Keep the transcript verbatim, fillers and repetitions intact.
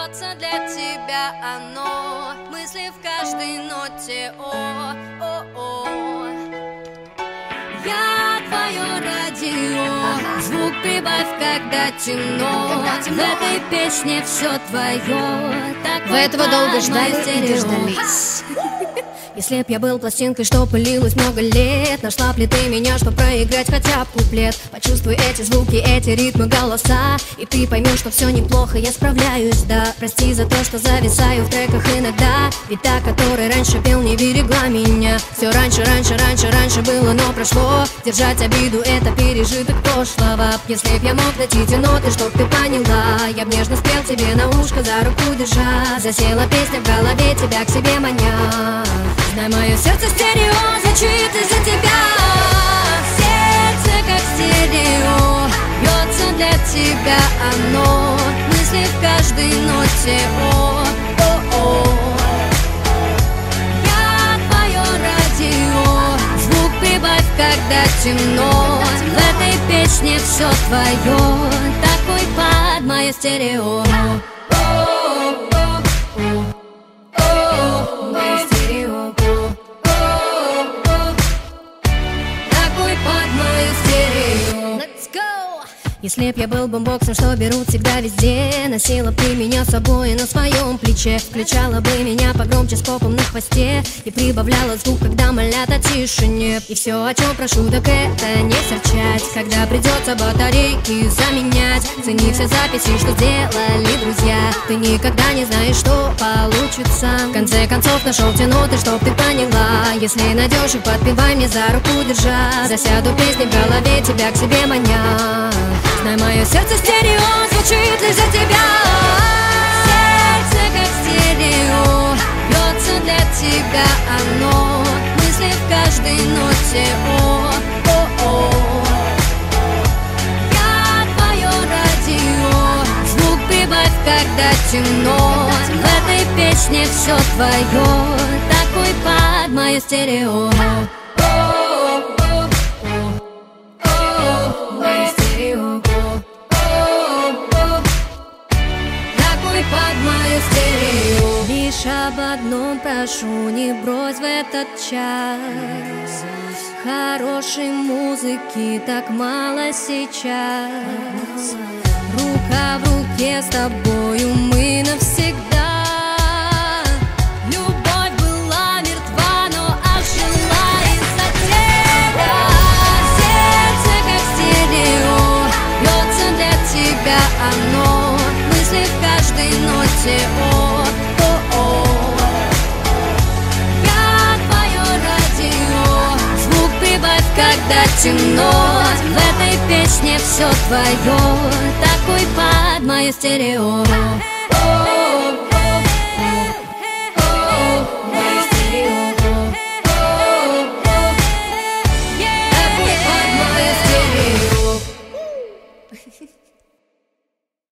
льется для тебя оно, мысли в каждой ноте, о, о, о. Я твое радио, звук прибавь, когда темно. В этой песне все твое, так вы этого долго ждали и дождались. Если б я был пластинкой, что пылилась много лет, нашла б ли ты меня, чтоб проиграть хотя бы куплет? Почувствуй эти звуки, эти ритмы, голоса, и ты поймешь, что все неплохо, я справляюсь, да. Прости за то, что зависаю в треках иногда, ведь та, которая раньше пел, не берегла меня. Все раньше, раньше, раньше, раньше было, но прошло. Держать обиду — это пережиток прошлого. Если б я мог найти те ноты, чтоб ты поняла, я б нежно спел тебе на ушко, за руку держа. Засела песня в голове, тебя к себе маня. Знай, мое сердце стерео звучит из-за тебя. Сердце как стерео, бьется для тебя оно, мысли в каждой ноте, о, о, о. Я твое радио, звук прибавь, когда темно. В этой песне все твое, такой под мое стерео. Если б я был бомбоксом, что берут всегда везде, носила бы ты меня с собой на своем плече, включала бы меня погромче с попом на хвосте и прибавляла звук, когда молят о тишине. И все, о чем прошу, так это не серчать, когда придется батарейки заменять. Цени все записи, что сделали друзья, ты никогда не знаешь, что получится. В конце концов нашел те ноты, чтоб ты поняла. Если найдешь их, подпевай мне, за руку держа. Засяду песни в голове, тебя к себе маня. Знай, мое сердце стерео звучит из-за тебя. Сердце как стерео, бьется для тебя оно, мысли в каждой ноте, о, о, о. Я твое радио, звук прибавь, когда темно. В этой песне все твое, такой под мое стерео. Лишь об одном прошу, не брось в этот час. Хорошей музыки так мало сейчас. Рука в руке с тобою мы навсегда. Любовь была мертва, но ожила из-за тебя. Сердце как стерео, бьется для тебя оно, мысли в каждой ноте, о, о, о. Я твое радио, звук прибавь, когда темно. В этой песне все твое, такой под мое стерео.